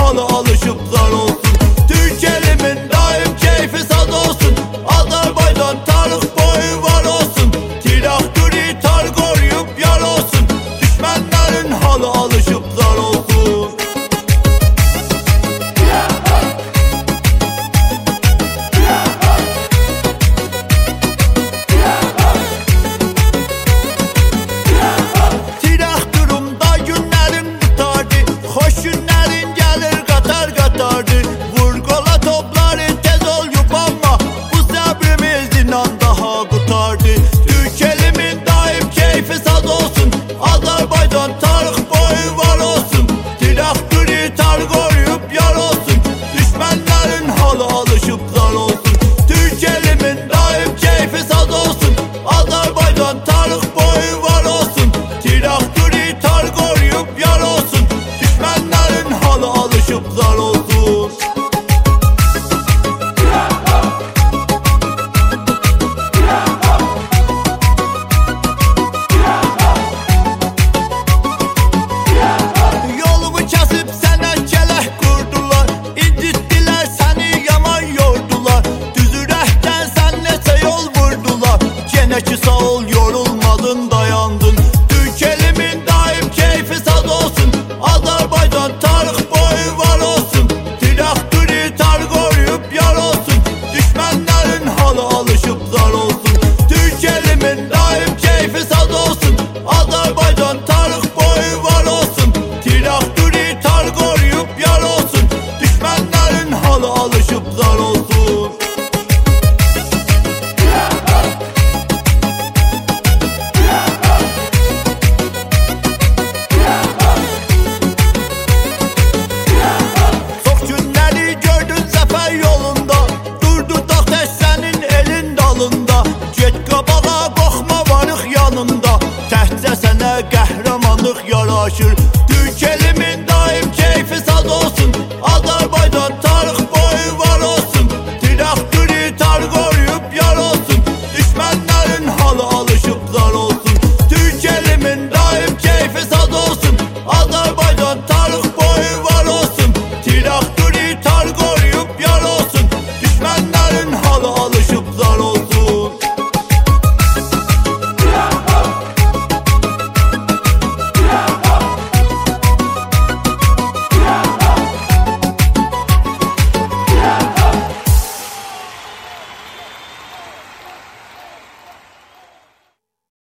halı alışıplar olsun. Türkelimin daim keyfi saz olsun. Azerbaycan tarih boyu var olsun. Traktörü tar koruyup yar olsun. Düşmanların halı alışıplar olsun. Traktörümda günlerim tutardı. Hoş günlerin gelir katar katardı. Vurgola topları tez ol yupanma. Bu sabrimiz inan daha kurtardı. Türkelimin daim keyfi saz olsun. Azerbaycan tarih boyu var olsun. Traktörü tar koruyup yar olsun. Düşmanların halı alışıplar olsun. Türkelimin daim keyfi saz olsun. Azerbaycan tarih boyu var olsun. Traktörü tar koruyup yar olsun. Düşmanların halı alışıplar olsun. Yolumu kesip sana kelek kurdular. İncittiler seni yaman yordular. Düzürəkten sen neçə yol vurdular. Gene ki sağ ol yorulmadın dayandın. Türkelimin daim keyfi saz olsun. Azerbaycan tarih boyu var olsun. Traktörü tar koruyup yar olsun. Düşmanların halı alışıplar olsun. Türkelimin daim keyfi saz olsun. Azerbaycan tarih boyu var olsun. Traktörü tar koruyup yar olsun. Düşmanların halı alışıplar olsun. Çok günleri gördün zafer yolunda. Durdu da senin elin dalında. Get qabağa, qorxma varıq yanında. Təhcə sənə qəhrəmanlıq yaraşır.